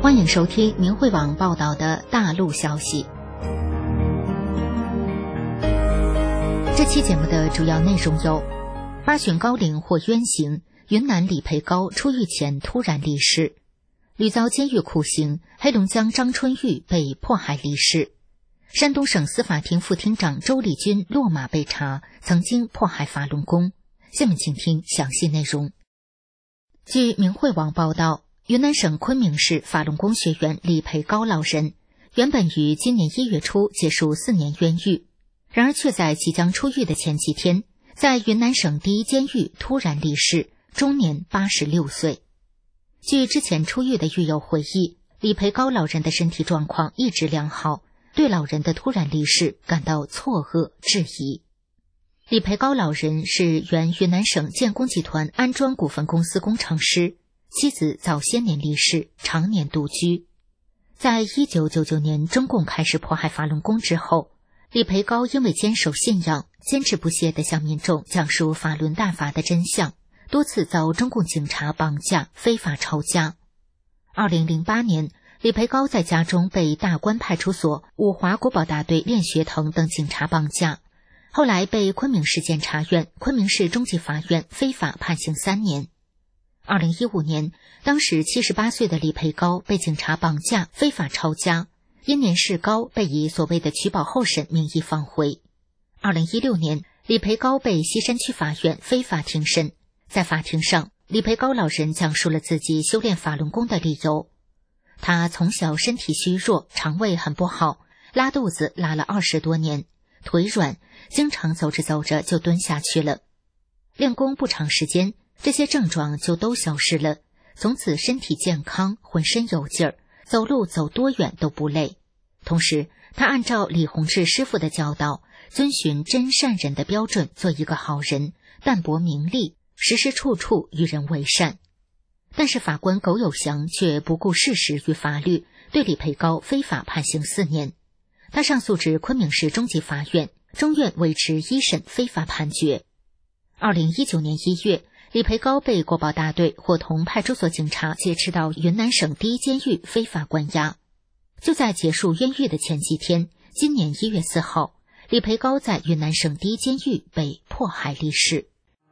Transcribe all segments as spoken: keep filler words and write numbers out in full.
欢迎收听明慧网报道的大陆消息。这期节目的主要内容有：八旬高龄获冤刑，云南李培高出狱前突然离世；屡遭监狱酷刑，黑龙江张春玉被迫害离世；山东省司法庭副庭长周立军落马被查，曾经迫害法轮功。下面请听详细内容。据明慧网报道，云南省昆明市法轮功学员李培高老人原本于今年一月初结束四年冤狱，然而却在即将出狱的前几天，在云南省第一监狱突然离世，终年八十六岁。据之前出狱的狱友回忆，李培高老人的身体状况一直良好，对老人的突然离世感到错愕质疑。李培高老人是原云南省建工集团安装股份公司工程师，妻子早些年离世，常年独居。在一九九九年中共开始迫害法轮功之后，李培高因为坚守信仰，坚持不懈地向民众讲述法轮大法的真相，多次遭中共警察绑架、非法抄家。二零零八年，李培高在家中被大关派出所、五华国保大队练学腾等警察绑架，后来被昆明市检察院、昆明市中级法院非法判刑三年。二零一五年，当时七十八岁的李培高被警察绑架、非法抄家，因年事高，被以所谓的取保候审名义放回。二零一六年，李培高被西山区法院非法庭审，在法庭上，李培高老人讲述了自己修炼法轮功的理由。他从小身体虚弱，肠胃很不好，拉肚子拉了二十多年，腿软，经常走着走着就蹲下去了。练功不长时间，这些症状就都消失了，从此身体健康，浑身有劲儿，走路走多远都不累。同时，他按照李洪志师傅的教导，遵循真善忍的标准，做一个好人，淡泊名利，时时处处与人为善。但是法官苟有祥却不顾事实与法律，对李培高非法判刑四年。他上诉至昆明市中级法院，中院维持一审非法判决。二零一九年一月，李培高被国保大队伙同派出所警察劫持到云南省第一监狱非法关押。就在结束冤狱的前几天，今年一月四号，李培高在云南省第一监狱被迫害离世。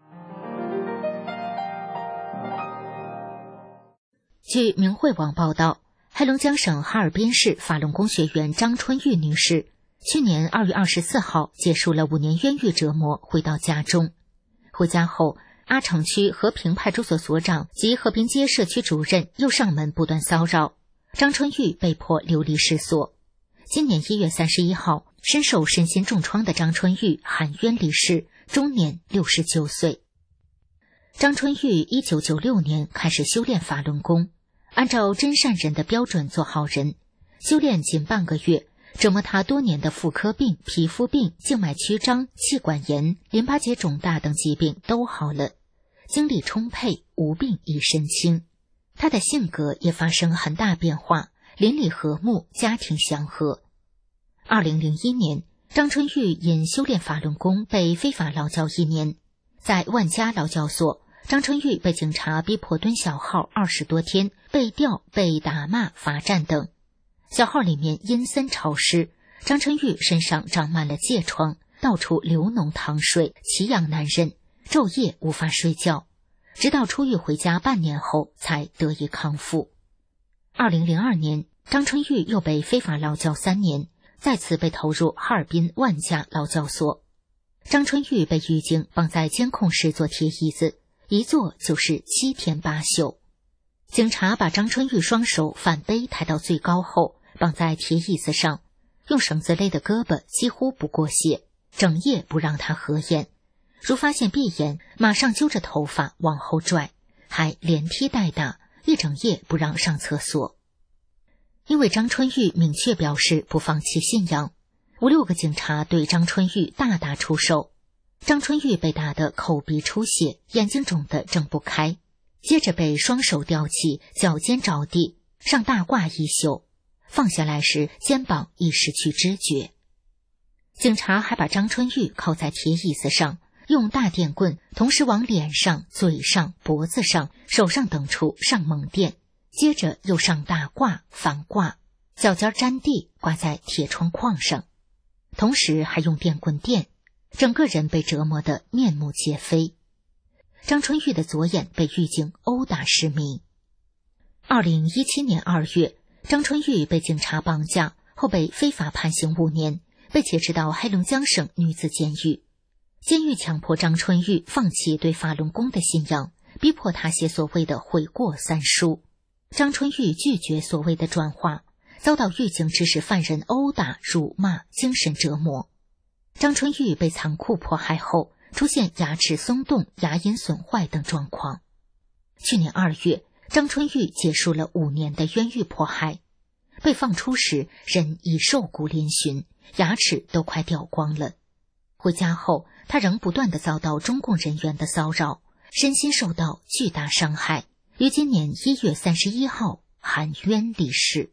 据明慧网报道，黑龙江省哈尔滨市法轮功学员张春玉女士去年二月二十四号结束了五年冤狱折磨，回到家中。回家后，阿城区和平派出所所长及和平街社区主任又上门不断骚扰，张春玉被迫流离失所。今年一月三十一号，深受身心重创的张春玉含冤离世，终年六十九岁。张春玉一九九六年开始修炼法轮功，按照真善忍的标准做好人，修炼仅半个月，折磨他多年的妇科病、皮肤病、静脉曲张、气管炎、淋巴结肿大等疾病都好了，精力充沛，无病一身轻。他的性格也发生很大变化，邻里和睦，家庭祥和。二零零一年，张春玉因修炼法轮功被非法劳教一年，在万家劳教所，张春玉被警察逼迫蹲小号二十多天，被吊、被打骂、罚站等。小号里面阴森潮湿，张春玉身上长满了疥疮，到处流脓淌水，奇痒难忍，昼夜无法睡觉，直到出狱回家半年后才得以康复。二零零二年，张春玉又被非法劳教三年，再次被投入哈尔滨万家劳教所。张春玉被狱警绑在监控室做铁椅子，一坐就是七天八宿。警察把张春玉双手反背抬到最高后，绑在铁椅子上，用绳子勒的胳膊几乎不过血，整夜不让他合眼，如发现闭眼，马上揪着头发往后拽，还连踢带打，一整夜不让上厕所。因为张春玉明确表示不放弃信仰，五六个警察对张春玉大打出手，张春玉被打得口鼻出血，眼睛肿得睁不开，接着被双手吊起，脚尖着地，上大褂一宿，放下来时肩膀已失去知觉。警察还把张春玉靠在铁椅子上，用大电棍同时往脸上、嘴上、脖子上、手上等处上猛电， 接着又上大褂、反褂，脚尖沾地挂在铁窗框上，同时还用电棍电，整个人被折磨得面目皆非。张春玉的左眼被狱警殴打失明。二零一七年二月，张春玉被警察绑架后被非法判刑五年，被挟持到黑龙江省女子监狱。监狱强迫张春玉放弃对法轮功的信仰，逼迫他写所谓的悔过三书。张春玉拒绝所谓的转化，遭到狱警指使犯人殴打、辱骂、精神折磨。张春玉被残酷迫害后，出现牙齿松动、牙龈损坏等状况。去年二月，张春玉结束了五年的冤狱迫害，被放出时人已瘦骨嶙峋，牙齿都快掉光了。回家后，他仍不断地遭到中共人员的骚扰，身心受到巨大伤害，于今年一月三十一号含冤离世。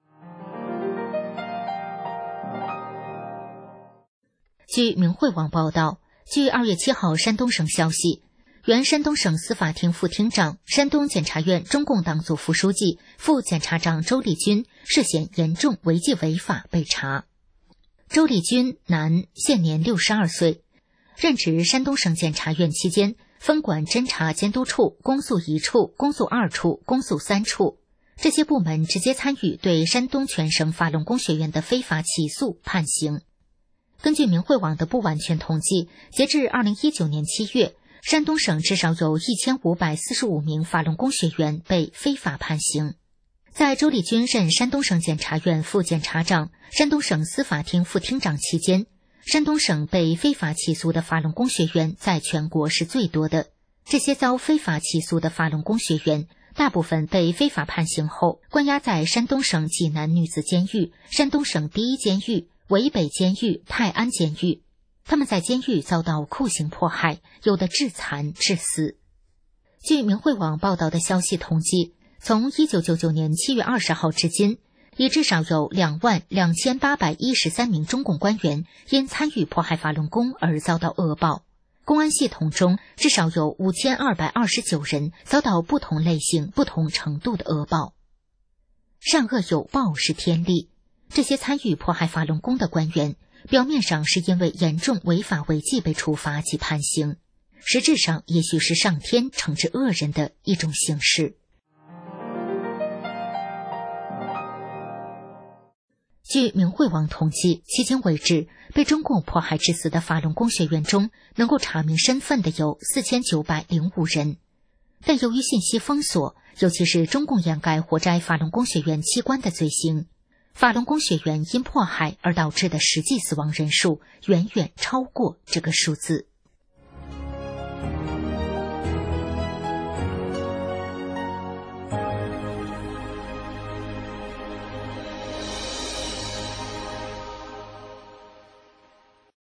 据明慧网报道，据二月七号山东省消息，原山东省司法厅副厅长、山东检察院中共党组副书记、副检察长周立军涉嫌严重违纪违法被查。周立军，男，现年六十二岁，任职山东省检察院期间，分管侦查监督处、公诉一处、公诉二处、公诉三处，这些部门直接参与对山东全省法轮功学员的非法起诉、判刑。根据明慧网的不完全统计，截至二零一九年七月，山东省至少有一千五百四十五名法轮功学员被非法判刑。在周立军任山东省检察院副检察长、山东省司法厅副厅长期间，山东省被非法起诉的法轮功学员在全国是最多的。这些遭非法起诉的法轮功学员，大部分被非法判刑后关押在山东省济南女子监狱、山东省第一监狱、渭北监狱、泰安监狱。他们在监狱遭到酷刑迫害，有的致残致死。据明慧网报道的消息统计，从一九九九年七月二十号至今，已至少有两万两千八百一十三名中共官员因参与迫害法轮功而遭到恶报。公安系统中至少有五千二百二十九人遭到不同类型、不同程度的恶报。善恶有报是天理，这些参与迫害法轮功的官员，表面上是因为严重违法违纪被处罚及判刑，实质上也许是上天惩治恶人的一种形式。据明慧网统计，迄今为止，被中共迫害致死的法轮功学员中，能够查明身份的有四千九百零五人。但由于信息封锁，尤其是中共掩盖活摘法轮功学员器官的罪行，法轮功学员因迫害而导致的实际死亡人数远远超过这个数字。